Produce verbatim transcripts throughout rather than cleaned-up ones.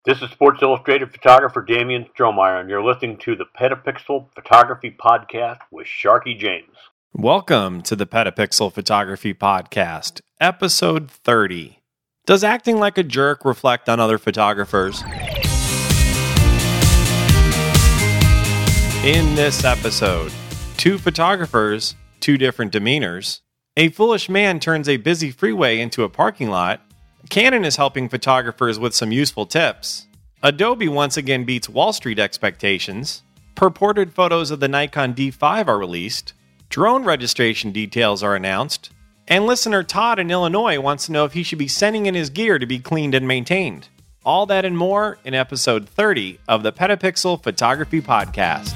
This is Sports Illustrated photographer Damian Strohmeyer, and you're listening to the Petapixel Photography Podcast with Sharky James. Welcome to the Petapixel Photography Podcast, episode thirty. Does acting like a jerk reflect on other photographers? In this episode, two photographers, two different demeanors. A foolish man turns a busy freeway into a parking lot. Canon is helping photographers with some useful tips. Adobe once again beats Wall Street expectations. Purported photos of the Nikon D five are released. Drone registration details are announced. And listener Todd in Illinois wants to know if he should be sending in his gear to be cleaned and maintained. All that and more in episode thirty of the Petapixel Photography Podcast.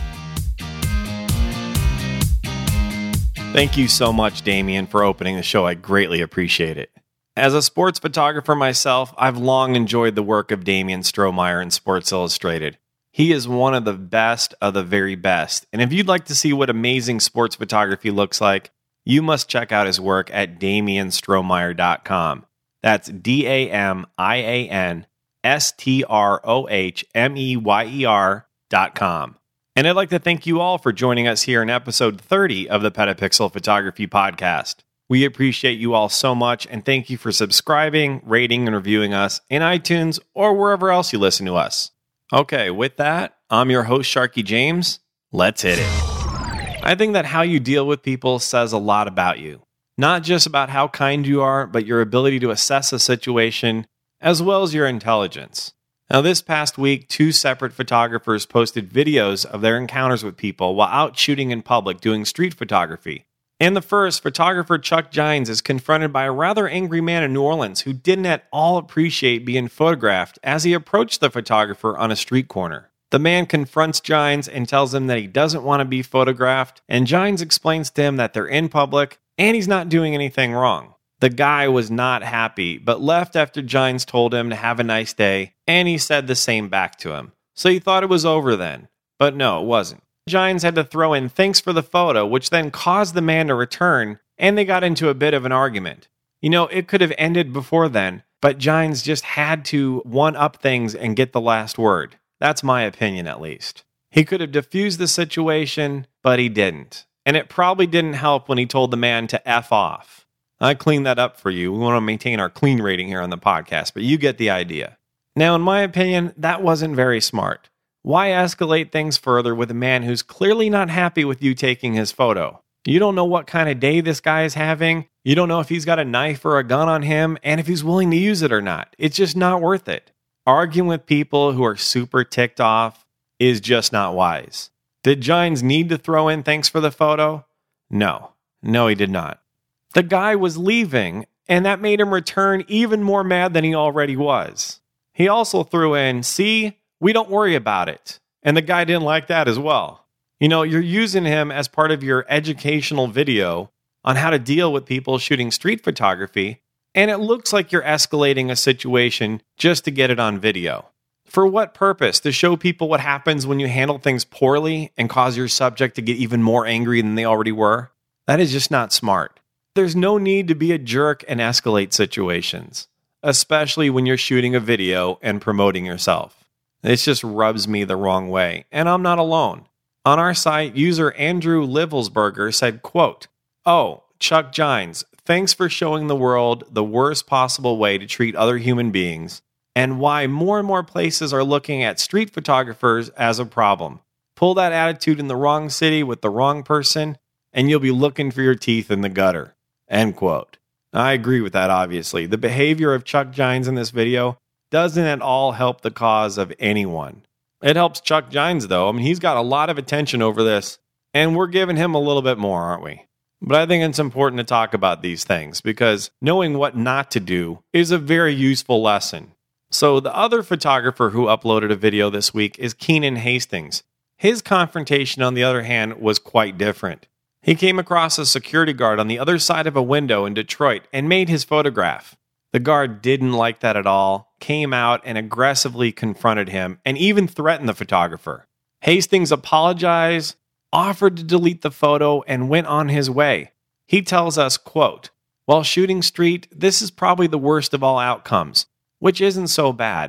Thank you so much, Damian, for opening the show. I greatly appreciate it. As a sports photographer myself, I've long enjoyed the work of Damian Strohmeyer in Sports Illustrated. He is one of the best of the very best, and if you'd like to see what amazing sports photography looks like, you must check out his work at damian strohmeyer dot com. That's D A M I A N S T R O H M E Y E R dot com. And I'd like to thank you all for joining us here in episode thirty of the Petapixel Photography Podcast. We appreciate you all so much, and thank you for subscribing, rating, and reviewing us in iTunes or wherever else you listen to us. Okay, with that, I'm your host, Sharky James. Let's hit it. I think that how you deal with people says a lot about you. Not just about how kind you are, but your ability to assess a situation, as well as your intelligence. Now, this past week, two separate photographers posted videos of their encounters with people while out shooting in public doing street photography. In the first, photographer Chuck Gines is confronted by a rather angry man in New Orleans who didn't at all appreciate being photographed as he approached the photographer on a street corner. The man confronts Gines and tells him that he doesn't want to be photographed, and Gines explains to him that they're in public and he's not doing anything wrong. The guy was not happy, but left after Gines told him to have a nice day, and he said the same back to him. So he thought it was over then, but no, it wasn't. Gines had to throw in thanks for the photo, which then caused the man to return, and they got into a bit of an argument. You know, it could have ended before then, but Gines just had to one-up things and get the last word. That's my opinion, at least. He could have diffused the situation, but he didn't. And it probably didn't help when he told the man to F off. I cleaned that up for you. We want to maintain our clean rating here on the podcast, but you get the idea. Now, in my opinion, that wasn't very smart. Why escalate things further with a man who's clearly not happy with you taking his photo? You don't know what kind of day this guy is having. You don't know if he's got a knife or a gun on him, and if he's willing to use it or not. It's just not worth it. Arguing with people who are super ticked off is just not wise. Did Gines need to throw in thanks for the photo? No. No, he did not. The guy was leaving, and that made him return even more mad than he already was. He also threw in, see, we don't worry about it. And the guy didn't like that as well. You know, you're using him as part of your educational video on how to deal with people shooting street photography, and it looks like you're escalating a situation just to get it on video. For what purpose? To show people what happens when you handle things poorly and cause your subject to get even more angry than they already were? That is just not smart. There's no need to be a jerk and escalate situations, especially when you're shooting a video and promoting yourself. This just rubs me the wrong way, and I'm not alone. On our site, user Andrew Livelsberger said, quote, "Oh, Chuck Gines, thanks for showing the world the worst possible way to treat other human beings and why more and more places are looking at street photographers as a problem. Pull that attitude in the wrong city with the wrong person, and you'll be looking for your teeth in the gutter." End quote. I agree with that, obviously. The behavior of Chuck Gines in this video doesn't at all help the cause of anyone. It helps Chuck Gines, though. I mean, he's got a lot of attention over this, and we're giving him a little bit more, aren't we? But I think it's important to talk about these things, because knowing what not to do is a very useful lesson. So the other photographer who uploaded a video this week is Keenan Hastings. His confrontation, on the other hand, was quite different. He came across a security guard on the other side of a window in Detroit and made his photograph. The guard didn't like that at all, came out and aggressively confronted him, and even threatened the photographer. Hastings apologized, offered to delete the photo, and went on his way. He tells us, quote, "While shooting street, this is probably the worst of all outcomes, which isn't so bad.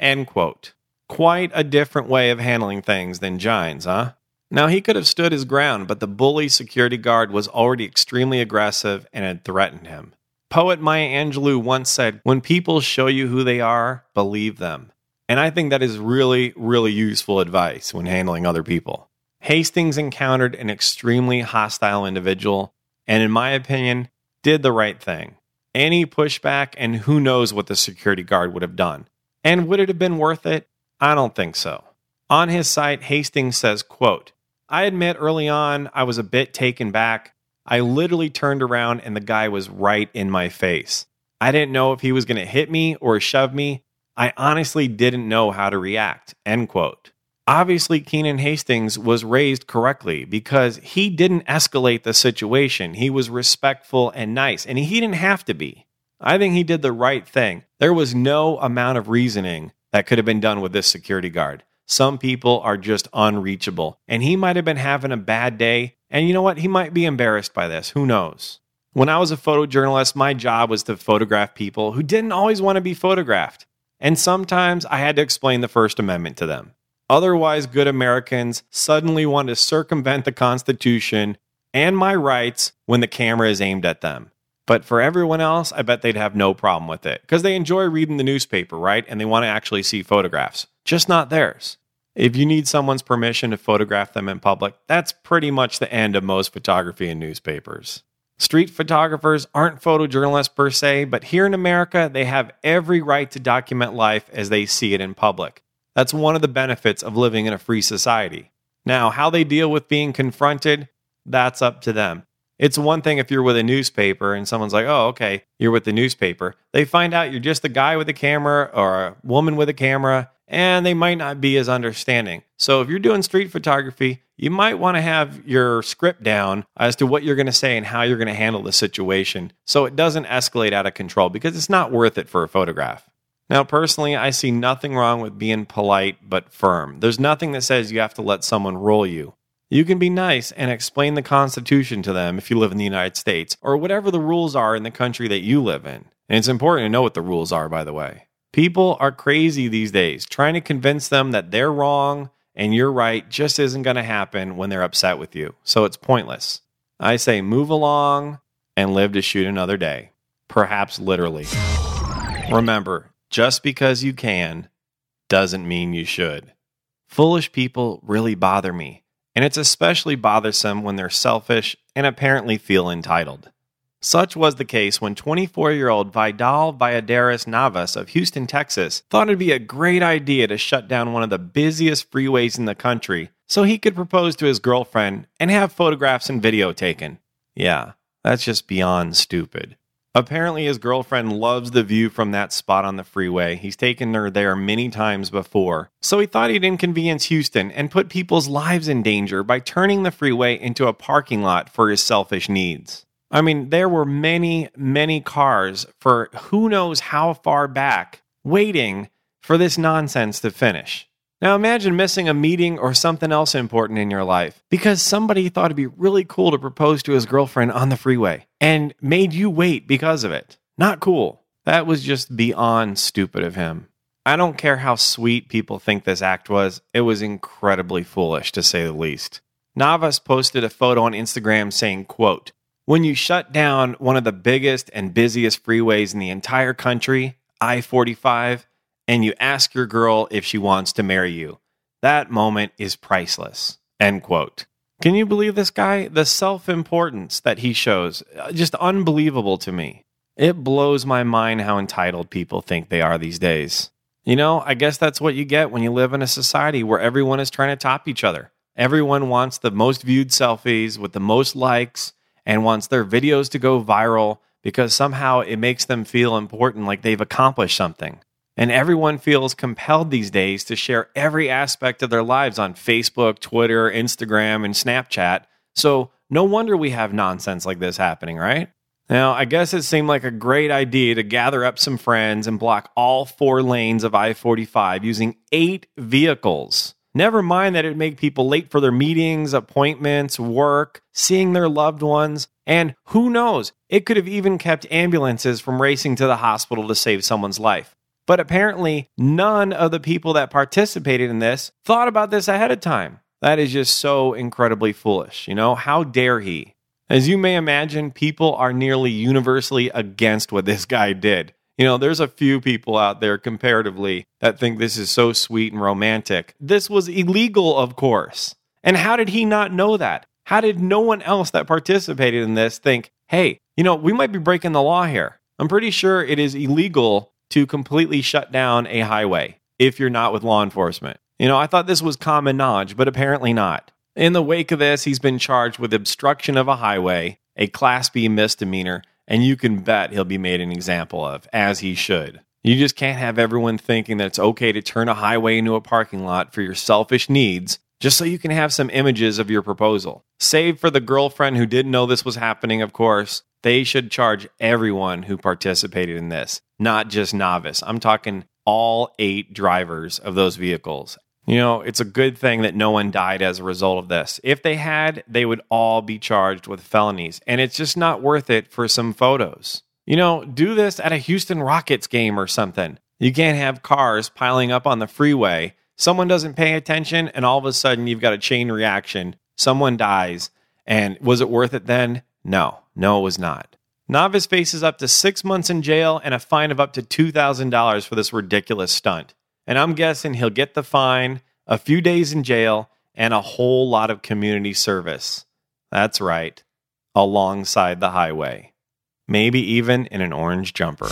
End quote. Quite a different way of handling things than Gines, huh? Now, he could have stood his ground, but the bully security guard was already extremely aggressive and had threatened him. Poet Maya Angelou once said, "When people show you who they are, believe them." And I think that is really, really useful advice when handling other people. Hastings encountered an extremely hostile individual, and in my opinion, did the right thing. Any pushback, and who knows what the security guard would have done. And would it have been worth it? I don't think so. On his site, Hastings says, quote, "I admit early on I was a bit taken back. I literally turned around and the guy was right in my face. I didn't know if he was going to hit me or shove me. I honestly didn't know how to react." End quote. Obviously, Keenan Hastings was raised correctly because he didn't escalate the situation. He was respectful and nice, and he didn't have to be. I think he did the right thing. There was no amount of reasoning that could have been done with this security guard. Some people are just unreachable, and he might have been having a bad day, and you know what? He might be embarrassed by this. Who knows? When I was a photojournalist, my job was to photograph people who didn't always want to be photographed, and sometimes I had to explain the First Amendment to them. Otherwise, good Americans suddenly want to circumvent the Constitution and my rights when the camera is aimed at them. But for everyone else, I bet they'd have no problem with it because they enjoy reading the newspaper, right? And they want to actually see photographs, just not theirs. If you need someone's permission to photograph them in public, that's pretty much the end of most photography in newspapers. Street photographers aren't photojournalists per se, but here in America, they have every right to document life as they see it in public. That's one of the benefits of living in a free society. Now, how they deal with being confronted, that's up to them. It's one thing if you're with a newspaper and someone's like, "Oh, okay, you're with the newspaper." They find out you're just a guy with a camera or a woman with a camera, and they might not be as understanding. So if you're doing street photography, you might want to have your script down as to what you're going to say and how you're going to handle the situation so it doesn't escalate out of control because it's not worth it for a photograph. Now, personally, I see nothing wrong with being polite but firm. There's nothing that says you have to let someone roll you. You can be nice and explain the Constitution to them if you live in the United States, or whatever the rules are in the country that you live in. And it's important to know what the rules are, by the way. People are crazy these days. Trying to convince them that they're wrong and you're right just isn't going to happen when they're upset with you. So it's pointless. I say move along and live to shoot another day. Perhaps literally. Remember, just because you can doesn't mean you should. Foolish people really bother me, and it's especially bothersome when they're selfish and apparently feel entitled. Such was the case when twenty-four-year-old Vidal Valladares Navas of Houston, Texas, thought it'd be a great idea to shut down one of the busiest freeways in the country so he could propose to his girlfriend and have photographs and video taken. Yeah, that's just beyond stupid. Apparently, his girlfriend loves the view from that spot on the freeway. He's taken her there many times before. So he thought he'd inconvenience Houston and put people's lives in danger by turning the freeway into a parking lot for his selfish needs. I mean, there were many, many cars for who knows how far back waiting for this nonsense to finish. Now imagine missing a meeting or something else important in your life because somebody thought it'd be really cool to propose to his girlfriend on the freeway and made you wait because of it. Not cool. That was just beyond stupid of him. I don't care how sweet people think this act was. It was incredibly foolish, to say the least. Navas posted a photo on Instagram saying, quote, "When you shut down one of the biggest and busiest freeways in the entire country, I forty-five, and you ask your girl if she wants to marry you, that moment is priceless." End quote. Can you believe this guy? The self-importance that he shows, just unbelievable to me. It blows my mind how entitled people think they are these days. You know, I guess that's what you get when you live in a society where everyone is trying to top each other. Everyone wants the most viewed selfies with the most likes and wants their videos to go viral because somehow it makes them feel important, like they've accomplished something. And everyone feels compelled these days to share every aspect of their lives on Facebook, Twitter, Instagram, and Snapchat. So no wonder we have nonsense like this happening, right? Now, I guess it seemed like a great idea to gather up some friends and block all four lanes of I forty-five using eight vehicles. Never mind that it'd make people late for their meetings, appointments, work, seeing their loved ones, and who knows, it could have even kept ambulances from racing to the hospital to save someone's life. But apparently, none of the people that participated in this thought about this ahead of time. That is just so incredibly foolish. You know, how dare he? As you may imagine, people are nearly universally against what this guy did. You know, there's a few people out there comparatively that think this is so sweet and romantic. This was illegal, of course. And how did he not know that? How did no one else that participated in this think, hey, you know, we might be breaking the law here? I'm pretty sure it is illegal to completely shut down a highway if you're not with law enforcement. You know, I thought this was common knowledge, but apparently not. In the wake of this, he's been charged with obstruction of a highway, a Class B misdemeanor, and you can bet he'll be made an example of, as he should. You just can't have everyone thinking that it's okay to turn a highway into a parking lot for your selfish needs just so you can have some images of your proposal. Save for the girlfriend who didn't know this was happening, of course. They should charge everyone who participated in this, not just novice. I'm talking all eight drivers of those vehicles. You know, it's a good thing that no one died as a result of this. If they had, they would all be charged with felonies, and it's just not worth it for some photos. You know, do this at a Houston Rockets game or something. You can't have cars piling up on the freeway. Someone doesn't pay attention, and all of a sudden you've got a chain reaction. Someone dies, and was it worth it then? No, no, it was not. Novice faces up to six months in jail and a fine of up to two thousand dollars for this ridiculous stunt. And I'm guessing he'll get the fine, a few days in jail, and a whole lot of community service. That's right, alongside the highway. Maybe even in an orange jumper.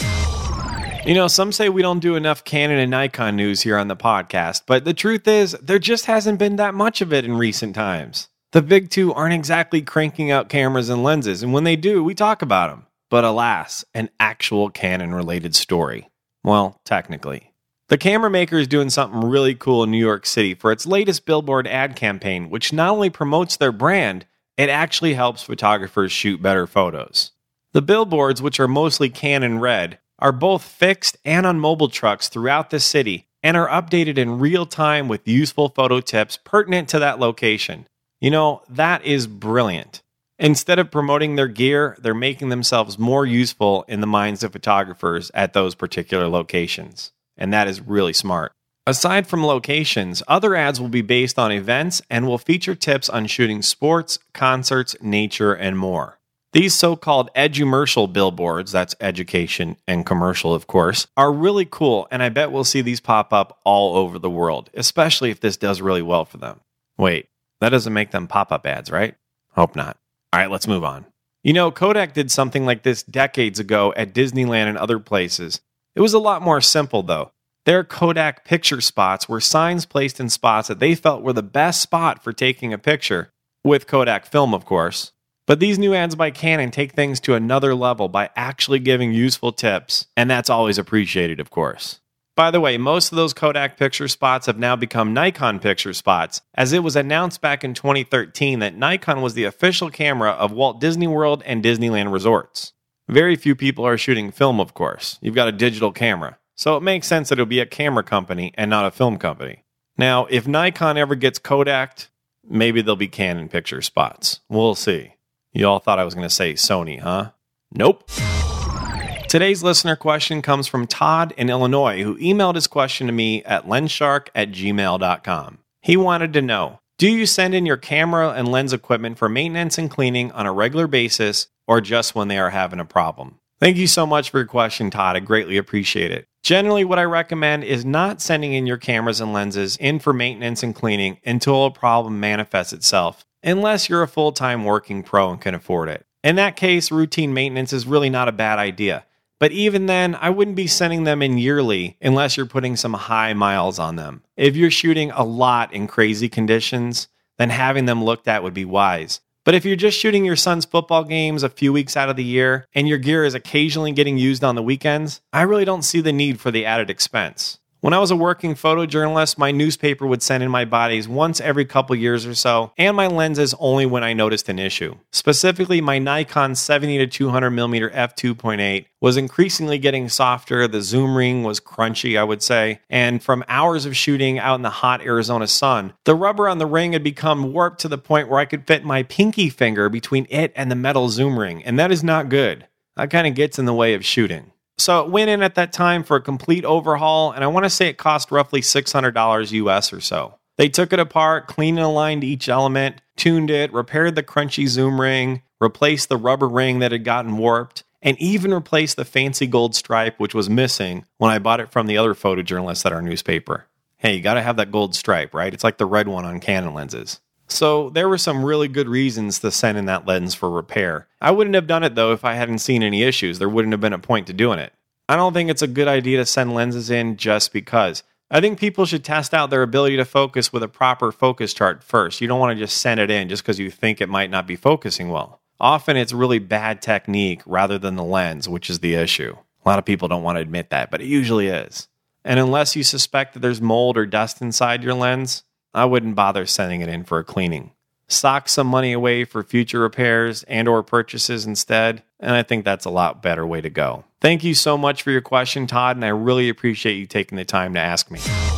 You know, some say we don't do enough Canon and Nikon news here on the podcast, but the truth is, there just hasn't been that much of it in recent times. The big two aren't exactly cranking out cameras and lenses, and when they do, we talk about them. But alas, an actual Canon-related story. Well, technically. The camera maker is doing something really cool in New York City for its latest billboard ad campaign, which not only promotes their brand, it actually helps photographers shoot better photos. The billboards, which are mostly Canon red, are both fixed and on mobile trucks throughout the city and are updated in real time with useful photo tips pertinent to that location. You know, that is brilliant. Instead of promoting their gear, they're making themselves more useful in the minds of photographers at those particular locations. And that is really smart. Aside from locations, other ads will be based on events and will feature tips on shooting sports, concerts, nature, and more. These so-called edumercial billboards, that's education and commercial of course, are really cool, and I bet we'll see these pop up all over the world, especially if this does really well for them. Wait, that doesn't make them pop-up ads, right? Hope not. All right, let's move on. You know, Kodak did something like this decades ago at Disneyland and other places. It was a lot more simple, though. Their Kodak picture spots were signs placed in spots that they felt were the best spot for taking a picture, with Kodak film, of course. But these new ads by Canon take things to another level by actually giving useful tips, and that's always appreciated, of course. By the way, most of those Kodak picture spots have now become Nikon picture spots, as it was announced back in twenty thirteen that Nikon was the official camera of Walt Disney World and Disneyland resorts. Very few people are shooting film, of course. You've got a digital camera, so it makes sense that it'll be a camera company and not a film company. Now, if Nikon ever gets Kodak'd, maybe there'll be Canon picture spots. We'll see. You all thought I was going to say Sony, huh? Nope. Today's listener question comes from Todd in Illinois, who emailed his question to me at lenshark at gmail dot com. He wanted to know, do you send in your camera and lens equipment for maintenance and cleaning on a regular basis, or just when they are having a problem? Thank you so much for your question, Todd. I greatly appreciate it. Generally, what I recommend is not sending in your cameras and lenses in for maintenance and cleaning until a problem manifests itself, unless you're a full-time working pro and can afford it. In that case, routine maintenance is really not a bad idea. But even then, I wouldn't be sending them in yearly unless you're putting some high miles on them. If you're shooting a lot in crazy conditions, then having them looked at would be wise. But if you're just shooting your son's football games a few weeks out of the year, and your gear is occasionally getting used on the weekends, I really don't see the need for the added expense. When I was a working photojournalist, my newspaper would send in my bodies once every couple years or so, and my lenses only when I noticed an issue. Specifically, my Nikon seventy to two hundred millimeter f two point eight was increasingly getting softer, the zoom ring was crunchy, I would say, and from hours of shooting out in the hot Arizona sun, the rubber on the ring had become warped to the point where I could fit my pinky finger between it and the metal zoom ring, and that is not good. That kind of gets in the way of shooting. So it went in at that time for a complete overhaul, and I want to say it cost roughly six hundred dollars U S or so. They took it apart, cleaned and aligned each element, tuned it, repaired the crunchy zoom ring, replaced the rubber ring that had gotten warped, and even replaced the fancy gold stripe, which was missing when I bought it from the other photojournalists at our newspaper. Hey, you got to have that gold stripe, right? It's like the red one on Canon lenses. So there were some really good reasons to send in that lens for repair. I wouldn't have done it, though, if I hadn't seen any issues. There wouldn't have been a point to doing it. I don't think it's a good idea to send lenses in just because. I think people should test out their ability to focus with a proper focus chart first. You don't want to just send it in just because you think it might not be focusing well. Often it's really bad technique rather than the lens, which is the issue. A lot of people don't want to admit that, but it usually is. And unless you suspect that there's mold or dust inside your lens, I wouldn't bother sending it in for a cleaning. Sock some money away for future repairs and or purchases instead, and I think that's a lot better way to go. Thank you so much for your question, Todd, and I really appreciate you taking the time to ask me.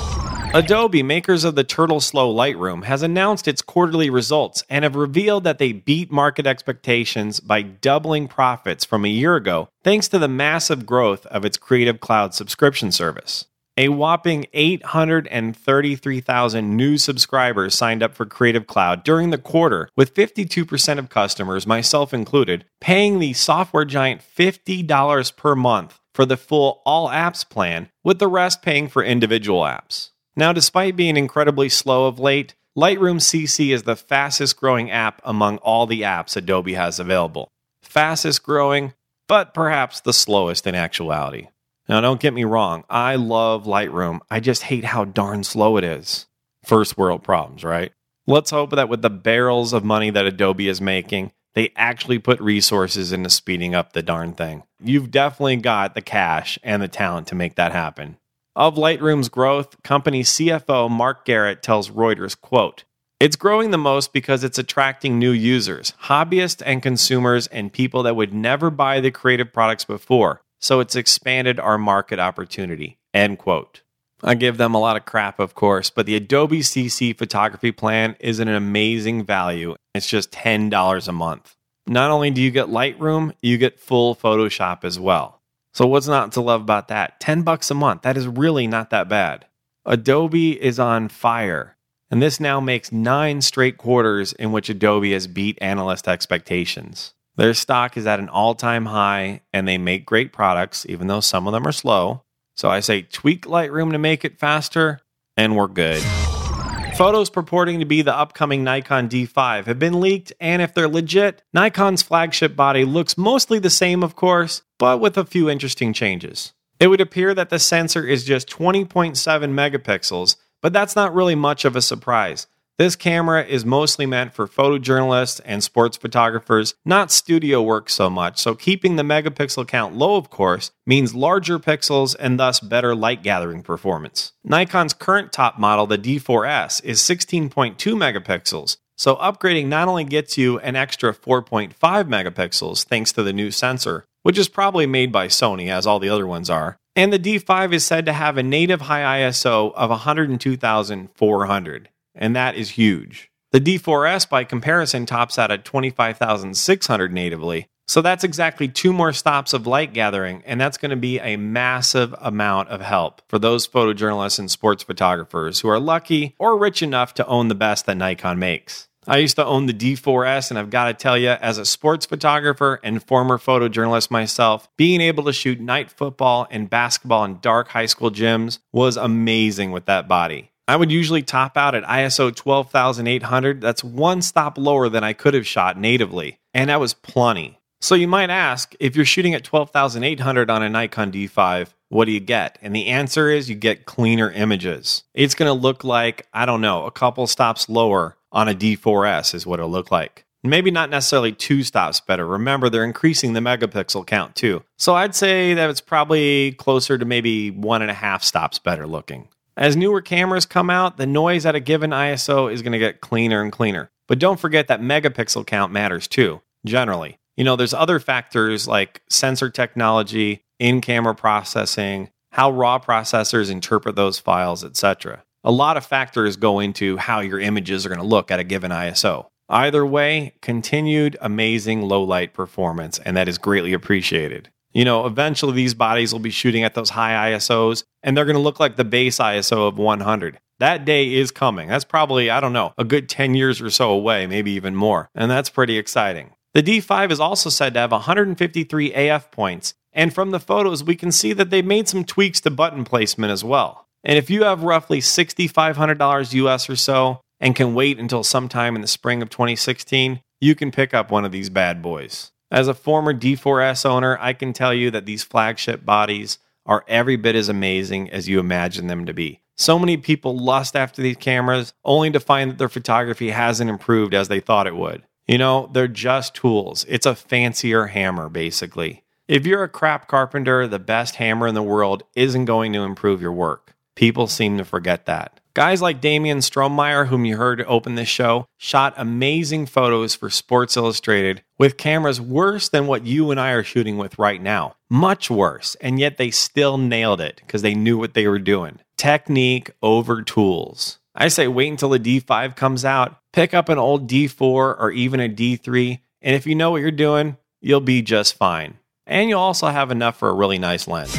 Adobe, makers of the Turtle Slow Lightroom, has announced its quarterly results and have revealed that they beat market expectations by doubling profits from a year ago thanks to the massive growth of its Creative Cloud subscription service. A whopping eight hundred thirty-three thousand new subscribers signed up for Creative Cloud during the quarter, with fifty-two percent of customers, myself included, paying the software giant fifty dollars per month for the full All Apps plan, with the rest paying for individual apps. Now, despite being incredibly slow of late, Lightroom C C is the fastest growing app among all the apps Adobe has available. Fastest growing, but perhaps the slowest in actuality. Now, don't get me wrong, I love Lightroom. I just hate how darn slow it is. First world problems, right? Let's hope that with the barrels of money that Adobe is making, they actually put resources into speeding up the darn thing. You've definitely got the cash and the talent to make that happen. Of Lightroom's growth, company C F O Mark Garrett tells Reuters, quote, "It's growing the most because it's attracting new users, hobbyists and consumers, and people that would never buy the creative products before. So it's expanded our market opportunity," end quote. I give them a lot of crap, of course, but the Adobe C C photography plan is an amazing value. It's just ten dollars a month. Not only do you get Lightroom, you get full Photoshop as well. So what's not to love about that? ten bucks a month. That is really not that bad. Adobe is on fire, and this now makes nine straight quarters in which Adobe has beat analyst expectations. Their stock is at an all-time high, and they make great products, even though some of them are slow. So I say tweak Lightroom to make it faster, and we're good. Photos purporting to be the upcoming Nikon D five have been leaked, and if they're legit, Nikon's flagship body looks mostly the same, of course, but with a few interesting changes. It would appear that the sensor is just twenty point seven megapixels, but that's not really much of a surprise. This camera is mostly meant for photojournalists and sports photographers, not studio work so much, so keeping the megapixel count low, of course, means larger pixels and thus better light gathering performance. Nikon's current top model, the D four S, is sixteen point two megapixels, so upgrading not only gets you an extra four point five megapixels thanks to the new sensor, which is probably made by Sony, as all the other ones are, and the D five is said to have a native high I S O of one hundred two thousand four hundred. And that is huge. The D four S, by comparison, tops out at twenty-five thousand six hundred natively, so that's exactly two more stops of light gathering, and that's going to be a massive amount of help for those photojournalists and sports photographers who are lucky or rich enough to own the best that Nikon makes. I used to own the D four S, and I've got to tell you, as a sports photographer and former photojournalist myself, being able to shoot night football and basketball in dark high school gyms was amazing with that body. I would usually top out at I S O twelve thousand eight hundred. That's one stop lower than I could have shot natively, and that was plenty. So you might ask, if you're shooting at twelve thousand eight hundred on a Nikon D five, what do you get? And the answer is you get cleaner images. It's going to look like, I don't know, a couple stops lower on a D four S is what it'll look like. Maybe not necessarily two stops better. Remember, they're increasing the megapixel count too. So I'd say that it's probably closer to maybe one and a half stops better looking. As newer cameras come out, the noise at a given I S O is going to get cleaner and cleaner. But don't forget that megapixel count matters too, generally. You know, there's other factors like sensor technology, in-camera processing, how RAW processors interpret those files, et cetera. A lot of factors go into how your images are going to look at a given I S O. Either way, continued amazing low light performance, and that is greatly appreciated. You know, eventually these bodies will be shooting at those high I S Os, and they're going to look like the base I S O of one hundred. That day is coming. That's probably, I don't know, a good ten years or so away, maybe even more. And that's pretty exciting. The D five is also said to have one hundred fifty-three A F points. And from the photos, we can see that they've made some tweaks to button placement as well. And if you have roughly six thousand five hundred dollars U S or so and can wait until sometime in the spring of twenty sixteen, you can pick up one of these bad boys. As a former D four S owner, I can tell you that these flagship bodies are every bit as amazing as you imagine them to be. So many people lust after these cameras only to find that their photography hasn't improved as they thought it would. You know, they're just tools. It's a fancier hammer, basically. If you're a crap carpenter, the best hammer in the world isn't going to improve your work. People seem to forget that. Guys like Damian Strohmeyer, whom you heard open this show, shot amazing photos for Sports Illustrated with cameras worse than what you and I are shooting with right now. Much worse, and yet they still nailed it because they knew what they were doing. Technique over tools. I say wait until the D five comes out, pick up an old D four or even a D three, and if you know what you're doing, you'll be just fine. And you'll also have enough for a really nice lens.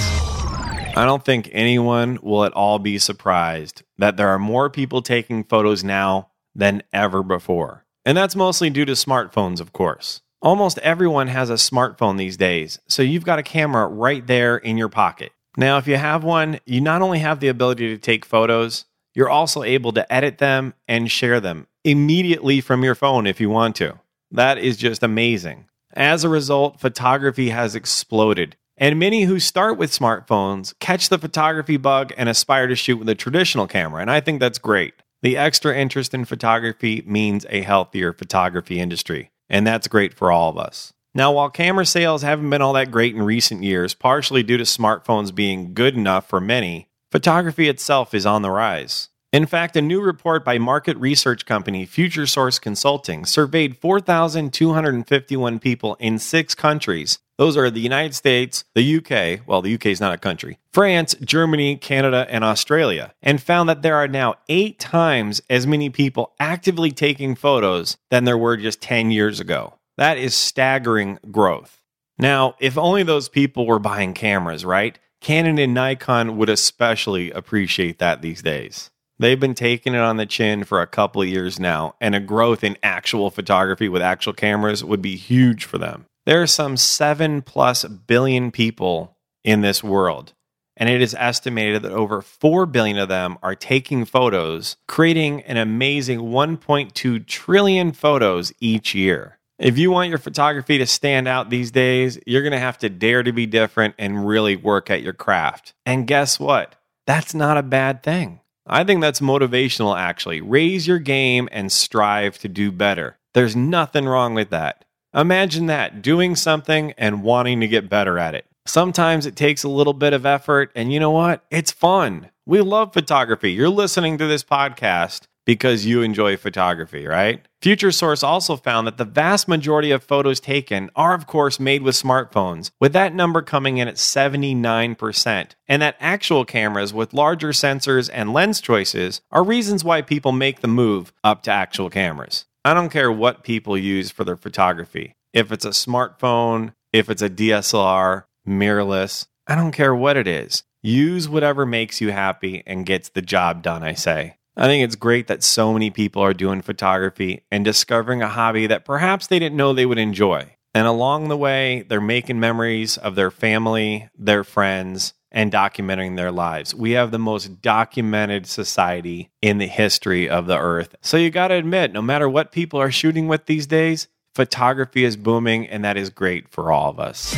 I don't think anyone will at all be surprised that there are more people taking photos now than ever before. And that's mostly due to smartphones, of course. Almost everyone has a smartphone these days, so you've got a camera right there in your pocket. Now, if you have one, you not only have the ability to take photos, you're also able to edit them and share them immediately from your phone if you want to. That is just amazing. As a result, photography has exploded. And many who start with smartphones catch the photography bug and aspire to shoot with a traditional camera, and I think that's great. The extra interest in photography means a healthier photography industry, and that's great for all of us. Now, while camera sales haven't been all that great in recent years, partially due to smartphones being good enough for many, photography itself is on the rise. In fact, a new report by market research company Future Source Consulting surveyed four thousand two hundred fifty-one people in six countries. Those are the United States, the U K, well, the U K is not a country, France, Germany, Canada, and Australia, and found that there are now eight times as many people actively taking photos than there were just ten years ago. That is staggering growth. Now, if only those people were buying cameras, right? Canon and Nikon would especially appreciate that these days. They've been taking it on the chin for a couple of years now, and a growth in actual photography with actual cameras would be huge for them. There are some seven plus billion people in this world, and it is estimated that over four billion of them are taking photos, creating an amazing one point two trillion photos each year. If you want your photography to stand out these days, you're going to have to dare to be different and really work at your craft. And guess what? That's not a bad thing. I think that's motivational, actually. Raise your game and strive to do better. There's nothing wrong with that. Imagine that, doing something and wanting to get better at it. Sometimes it takes a little bit of effort, and you know what? It's fun. We love photography. You're listening to this podcast because you enjoy photography, right? Future Source also found that the vast majority of photos taken are, of course, made with smartphones, with that number coming in at seventy-nine percent. And that actual cameras with larger sensors and lens choices are reasons why people make the move up to actual cameras. I don't care what people use for their photography. If it's a smartphone, if it's a D S L R, mirrorless, I don't care what it is. Use whatever makes you happy and gets the job done, I say. I think it's great that so many people are doing photography and discovering a hobby that perhaps they didn't know they would enjoy. And along the way, they're making memories of their family, their friends, and documenting their lives. We have the most documented society in the history of the earth. So you got to admit, no matter what people are shooting with these days, photography is booming, and that is great for all of us.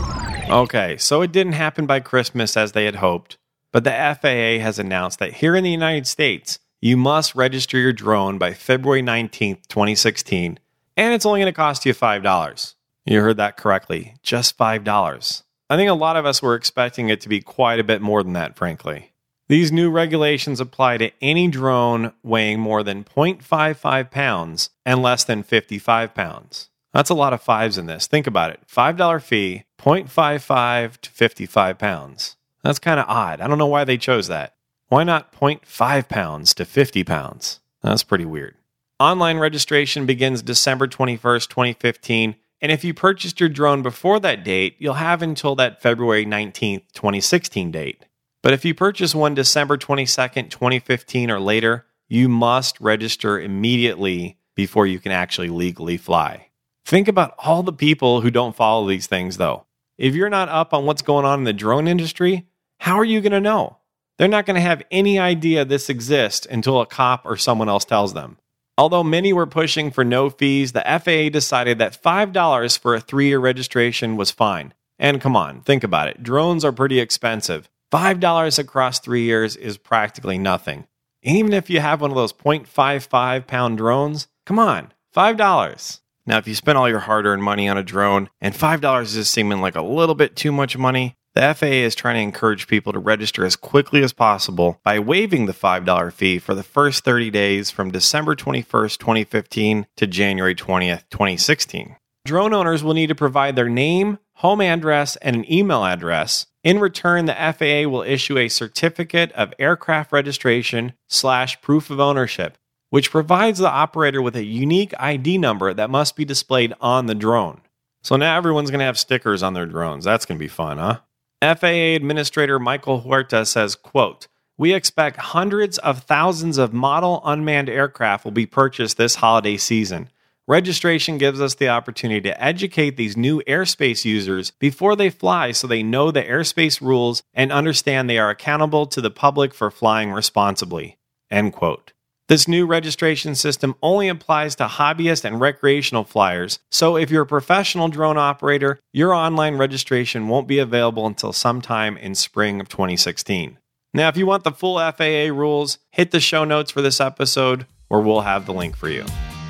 Okay, so it didn't happen by Christmas as they had hoped, but the F A A has announced that here in the United States, you must register your drone by February nineteenth, twenty sixteen, and it's only going to cost you five dollars. You heard that correctly, just five dollars. I think a lot of us were expecting it to be quite a bit more than that, frankly. These new regulations apply to any drone weighing more than zero point five five pounds and less than fifty-five pounds. That's a lot of fives in this. Think about it. five dollars fee, zero point five five to fifty-five pounds. That's kind of odd. I don't know why they chose that. Why not zero point five pounds to fifty pounds? That's pretty weird. Online registration begins December twenty-first, twenty fifteen, And if you purchased your drone before that date, you'll have until that February nineteenth, twenty sixteen date. But if you purchase one December twenty-second, twenty fifteen or later, you must register immediately before you can actually legally fly. Think about all the people who don't follow these things, though. If you're not up on what's going on in the drone industry, how are you going to know? They're not going to have any idea this exists until a cop or someone else tells them. Although many were pushing for no fees, the F A A decided that five dollars for a three-year registration was fine. And come on, think about it. Drones are pretty expensive. five dollars across three years is practically nothing. And even if you have one of those point five five pound drones, come on, five dollars. Now, if you spend all your hard-earned money on a drone and five dollars is seeming like a little bit too much money, the F A A is trying to encourage people to register as quickly as possible by waiving the five dollars fee for the first thirty days from December twenty-first, twenty fifteen to January twentieth, twenty sixteen. Drone owners will need to provide their name, home address, and an email address. In return, the F A A will issue a certificate of aircraft registration slash proof of ownership, which provides the operator with a unique I D number that must be displayed on the drone. So now everyone's going to have stickers on their drones. That's going to be fun, huh? F A A Administrator Michael Huerta says, quote, "We expect hundreds of thousands of model unmanned aircraft will be purchased this holiday season. Registration gives us the opportunity to educate these new airspace users before they fly so they know the airspace rules and understand they are accountable to the public for flying responsibly." End quote. This new registration system only applies to hobbyist and recreational flyers, so if you're a professional drone operator, your online registration won't be available until sometime in spring of twenty sixteen. Now, if you want the full F A A rules, hit the show notes for this episode, where we'll have the link for you.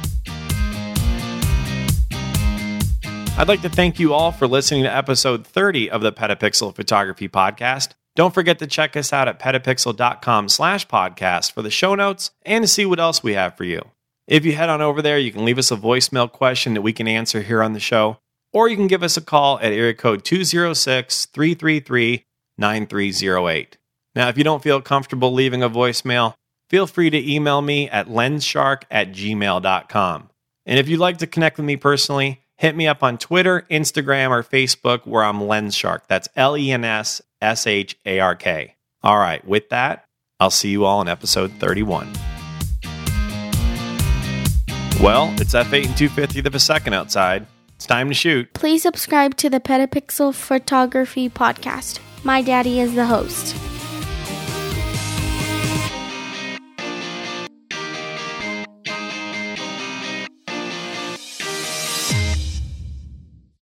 I'd like to thank you all for listening to episode thirty of the Petapixel Photography Podcast. Don't forget to check us out at petapixel.com slash podcast for the show notes and to see what else we have for you. If you head on over there, you can leave us a voicemail question that we can answer here on the show, or you can give us a call at area code two oh six, three three three, nine three oh eight. Now, if you don't feel comfortable leaving a voicemail, feel free to email me at lensshark at gmail dot com. And if you'd like to connect with me personally, hit me up on Twitter, Instagram, or Facebook where I'm Lensshark. That's L E N S S H A R K. All right, with that, I'll see you all in episode thirty-one. Well, it's F eight and two fiftieth of a second outside. It's time to shoot. Please subscribe to the Petapixel Photography Podcast. My daddy is the host.